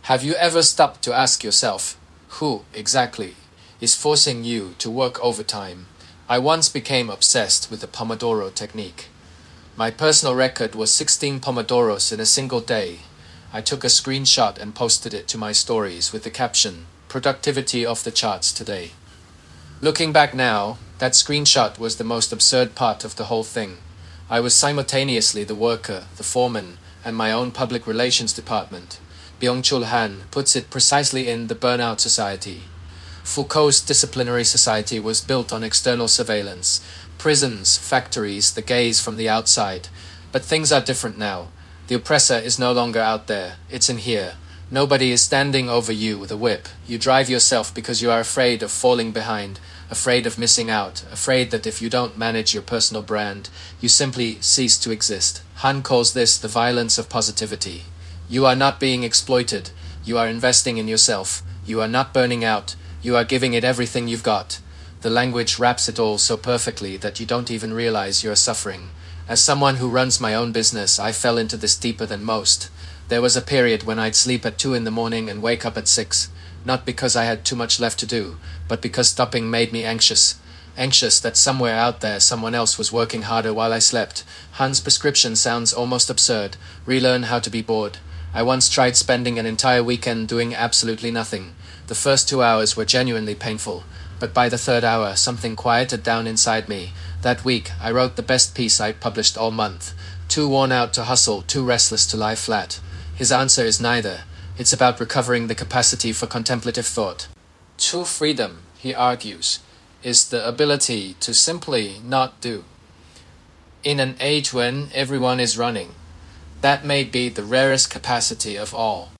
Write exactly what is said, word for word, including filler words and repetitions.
Have you ever stopped to ask yourself, who, exactly, is forcing you to work overtime? I once became obsessed with the Pomodoro technique. My personal record was sixteen Pomodoros in a single day. I took a screenshot and posted it to my stories with the caption, "Productivity off the charts today." Looking back now, that screenshot was the most absurd part of the whole thing. I was simultaneously the worker, the foreman, and my own public relations department. Byung-Chul Han puts it precisely in The Burnout Society. Foucault's disciplinary society was built on external surveillance. Prisons, factories, the gaze from the outside. But things are different now. The oppressor is no longer out there, it's in here. Nobody is standing over you with a whip. You drive yourself because you are afraid of falling behind, afraid of missing out, afraid that if you don't manage your personal brand, you simply cease to exist. Han calls this the violence of positivity. You are not being exploited. You are investing in yourself. You are not burning out. You are giving it everything you've got. The language wraps it all so perfectly that you don't even realize you're suffering. As someone who runs my own business, I fell into this deeper than most. There was a period when I'd sleep at two in the morning and wake up at six, not because I had too much left to do, but because stopping made me anxious. Anxious that somewhere out there someone else was working harder while I slept. Han's prescription sounds almost absurd. Relearn how to be bored. I once tried spending an entire weekend doing absolutely nothing. The first two hours were genuinely painful, but by the third hour, something quieted down inside me. That week, I wrote the best piece I published all month. Too worn out to hustle, too restless to lie flat. His answer is neither. It's about recovering the capacity for contemplative thought. True freedom, he argues, is the ability to simply not do. In an age when everyone is running, that may be the rarest capacity of all.